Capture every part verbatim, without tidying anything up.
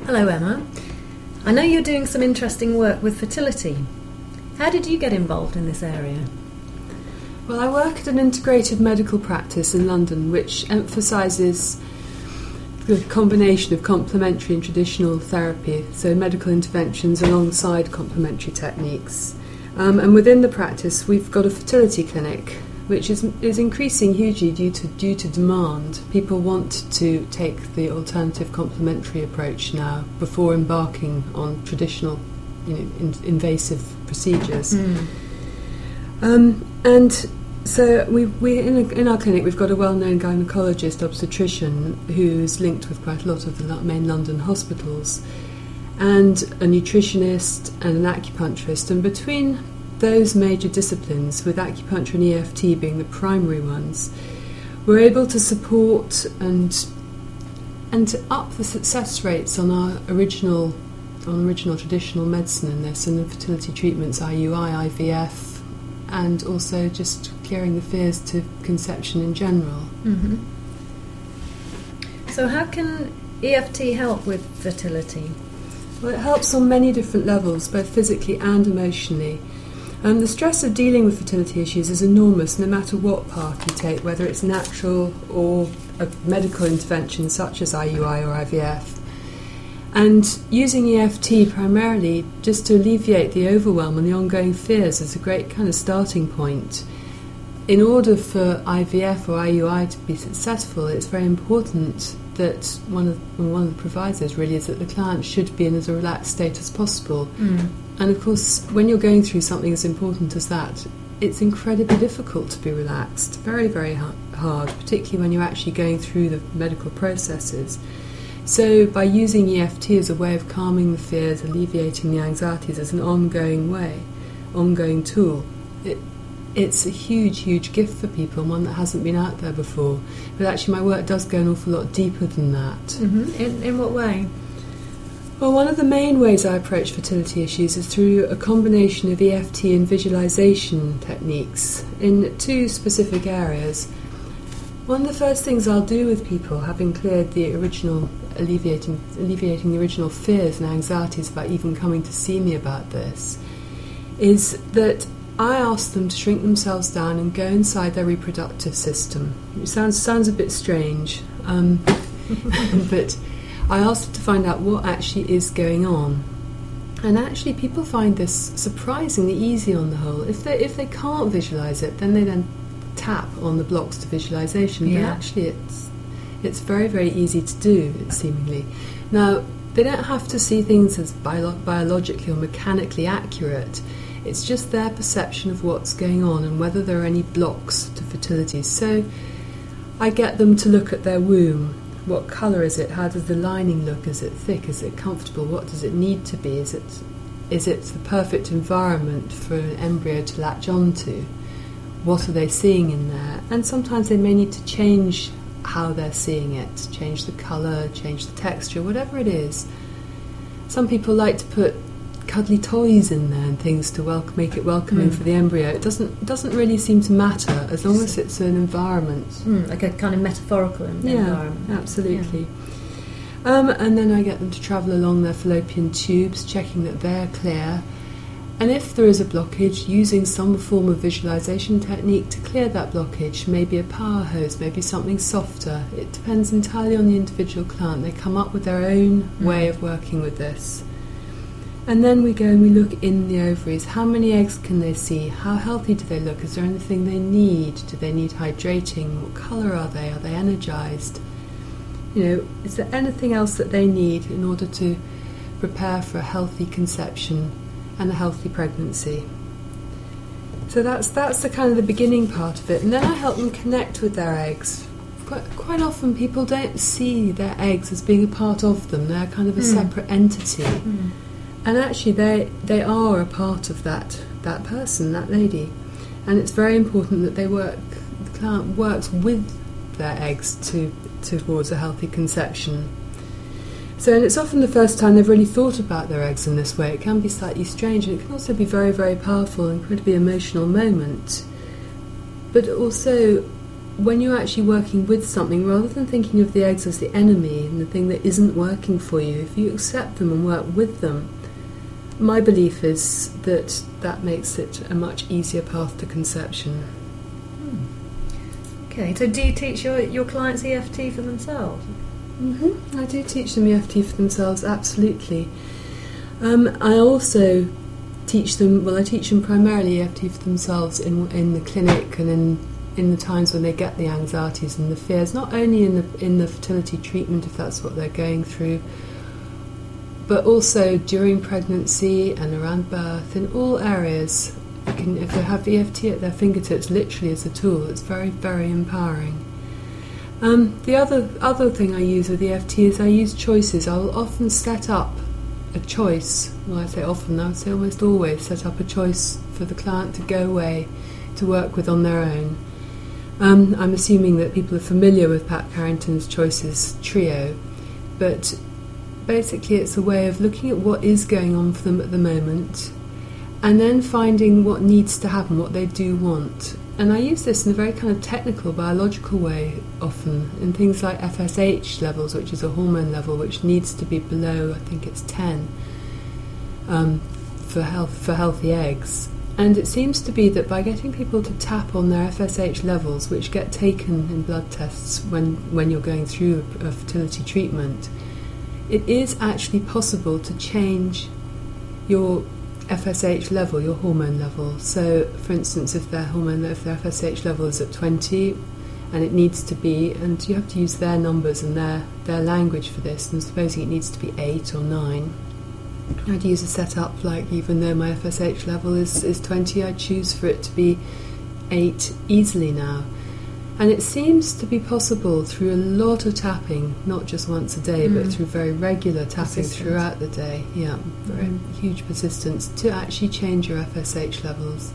Hello Emma. I know you're doing some interesting work with fertility. How did you get involved in this area? Well, I work at an integrated medical practice in London which emphasises the combination of complementary and traditional therapy, so medical interventions alongside complementary techniques. Um, and within the practice we've got a fertility clinic which is is increasing hugely due to due to demand. People want to take the alternative complementary approach now before embarking on traditional, you know, in, invasive procedures. Mm. Um, and so we we in, a, in our clinic we've got a well-known gynaecologist obstetrician who's linked with quite a lot of the main London hospitals, and a nutritionist and an acupuncturist, and between those major disciplines, with acupuncture and E F T being the primary ones, we're able to support and and to up the success rates on our original on original traditional medicine in this, and the fertility treatments, I U I, I V F, and also just clearing the fears to conception in general. Mm-hmm. So how can E F T help with fertility? Well, it helps on many different levels, both physically and emotionally. Um, the stress of dealing with fertility issues is enormous, no matter what path you take, whether it's natural or a medical intervention such as I U I or I V F. And using E F T primarily just to alleviate the overwhelm and the ongoing fears is a great kind of starting point. In order for I V F or I U I to be successful, it's very important that one of, one of the provisos really is that the client should be in as a relaxed state as possible. Mm. And of course, when you're going through something as important as that, it's incredibly difficult to be relaxed, very, very hard, particularly when you're actually going through the medical processes. So by using E F T as a way of calming the fears, alleviating the anxieties as an ongoing way, ongoing tool, it, it's a huge, huge gift for people, and one that hasn't been out there before. But actually my work does go an awful lot deeper than that. Mm-hmm. In, in what way? Well, one of the main ways I approach fertility issues is through a combination of E F T and visualization techniques in two specific areas. One of the first things I'll do with people, having cleared the original, alleviating, alleviating the original fears and anxieties about even coming to see me about this, is that I ask them to shrink themselves down and go inside their reproductive system. It sounds sounds a bit strange, um, but I ask them to find out what actually is going on. And actually people find this surprisingly easy on the whole. If they if they can't visualise it, then they then tap on the blocks to visualisation. Yeah. But actually it's it's very, very easy to do, seemingly. Now, they don't have to see things as bio- biologically or mechanically accurate. It's just their perception of what's going on and whether there are any blocks to fertility. So I get them to look at their womb. What colour is it? How does the lining look? Is it thick? Is it comfortable? What does it need to be? Is it is it the perfect environment for an embryo to latch onto? What are they seeing in there? And sometimes they may need to change how they're seeing it, change the colour, change the texture, whatever it is. Some people like to put cuddly toys in there and things to welcome, make it welcoming mm. for the embryo. It doesn't it doesn't really seem to matter as long as it's an environment. Mm, like a kind of metaphorical en- yeah, environment. Absolutely. Yeah. Um, and then I get them to travel along their fallopian tubes, checking that they're clear. And if there is a blockage, using some form of visualization technique to clear that blockage, maybe a power hose, maybe something softer. It depends entirely on the individual client. They come up with their own mm. way of working with this. And then we go and we look in the ovaries. How many eggs can they see? How healthy do they look? Is there anything they need? Do they need hydrating? What colour are they? Are they energised? You know, is there anything else that they need in order to prepare for a healthy conception and a healthy pregnancy? So that's that's the kind of the beginning part of it. And then I help them connect with their eggs. Quite, quite often people don't see their eggs as being a part of them. They're kind of a mm. separate entity. Mm. And actually they they are a part of that that person, that lady. And it's very important that they work, the client works with their eggs to towards a healthy conception. So, and it's often the first time they've really thought about their eggs in this way. It can be slightly strange, and it can also be very, very powerful and incredibly emotional moment. But also, when you're actually working with something, rather than thinking of the eggs as the enemy and the thing that isn't working for you, if you accept them and work with them, my belief is that that makes it a much easier path to conception. Hmm. Okay, so do you teach your, your clients E F T for themselves? Mm-hmm. I do teach them E F T for themselves, absolutely. Um, I also teach them, well I teach them primarily E F T for themselves in in the clinic and in in the times when they get the anxieties and the fears, not only in the in the fertility treatment if that's what they're going through, but also during pregnancy and around birth, in all areas. You can, if they have E F T at their fingertips, literally as a tool, it's very, very empowering. Um, the other other thing I use with E F T is I use choices. I will often set up a choice. Well, I say often, I would say almost always set up a choice for the client to go away to work with on their own. Um, I'm assuming that people are familiar with Pat Carrington's Choices trio, but basically it's a way of looking at what is going on for them at the moment and then finding what needs to happen, what they do want. And I use this in a very kind of technical, biological way often, in things like F S H levels, which is a hormone level which needs to be below, I think it's ten, um, for health for healthy eggs. And it seems to be that by getting people to tap on their F S H levels, which get taken in blood tests when, when you're going through a, a fertility treatment, it is actually possible to change your F S H level, your hormone level. So, for instance, if their hormone, if their F S H level is at twenty, and it needs to be, and you have to use their numbers and their, their language for this, and supposing it needs to be eight or nine, I'd use a setup like, even though my F S H level is, is twenty, I'd choose for it to be eight easily now. And it seems to be possible through a lot of tapping, not just once a day, mm. but through very regular tapping Persistent. throughout the day. Yeah, very mm. huge persistence to actually change your F S H levels.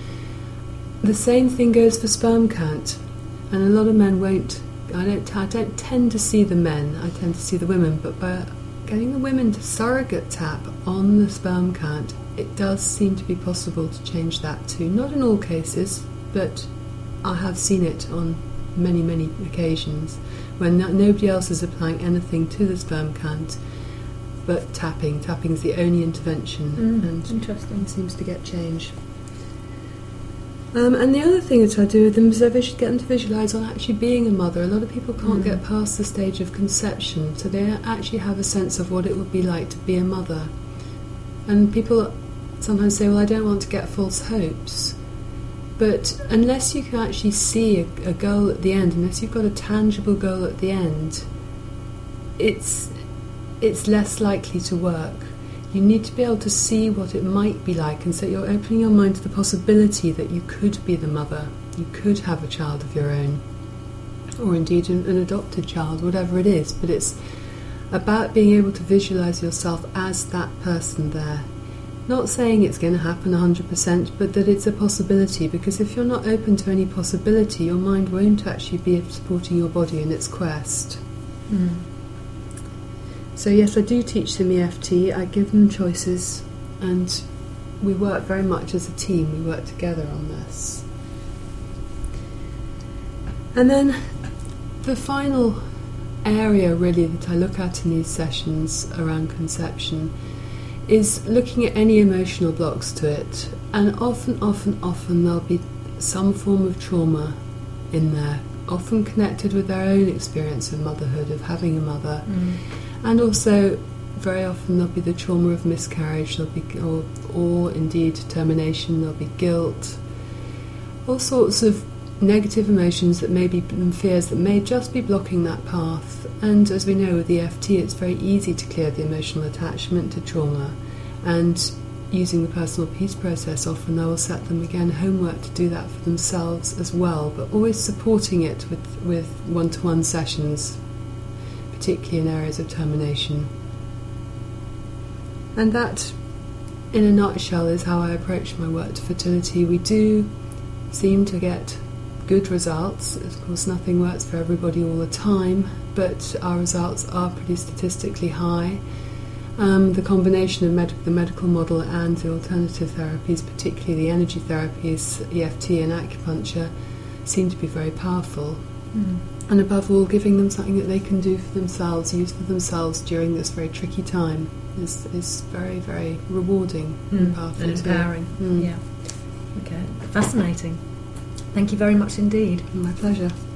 The same thing goes for sperm count, and a lot of men won't. I don't. I don't tend to see the men. I tend to see the women. But by getting the women to surrogate tap on the sperm count, it does seem to be possible to change that too. Not in all cases, but I have seen it on many, many occasions when no, nobody else is applying anything to the sperm count, but tapping. Tapping is the only intervention, mm, and interesting. It seems to get change. Um, and the other thing that I do with them is I should get them to visualise on actually being a mother. A lot of people can't mm. get past the stage of conception, so they actually have a sense of what it would be like to be a mother. And people sometimes say, well, I don't want to get false hopes. But unless you can actually see a, a goal at the end, unless you've got a tangible goal at the end, it's it's less likely to work. You need to be able to see what it might be like, and so you're opening your mind to the possibility that you could be the mother, you could have a child of your own, or indeed an, an adopted child, whatever it is. But it's about being able to visualise yourself as that person there. Not saying it's going to happen one hundred percent, but that it's a possibility, because if you're not open to any possibility, your mind won't actually be supporting your body in its quest. Mm. So yes, I do teach them E F T, I give them choices, and we work very much as a team, we work together on this. And then the final area really that I look at in these sessions around conception is looking at any emotional blocks to it, and often, often, often there'll be some form of trauma in there, often connected with their own experience of motherhood, of having a mother, mm. and also very often there'll be the trauma of miscarriage, there'll be, or, or indeed termination, there'll be guilt, all sorts of negative emotions that may be, and fears that may just be blocking that path. And as we know with E F T, it's very easy to clear the emotional attachment to trauma, and using the personal peace process, often I will set them again homework to do that for themselves as well, but always supporting it with, with one-to-one sessions, particularly in areas of termination. And that, in a nutshell, is how I approach my work to fertility. We do seem to get good results. Of course, nothing works for everybody all the time, but our results are pretty statistically high. Um, the combination of med- the medical model and the alternative therapies, particularly the energy therapies, E F T and acupuncture, seem to be very powerful. Mm. And above all, giving them something that they can do for themselves, use for themselves during this very tricky time is, is very, very rewarding Mm. and powerful And too. empowering. Mm. Yeah. Okay. Fascinating. Thank you very much indeed. My pleasure.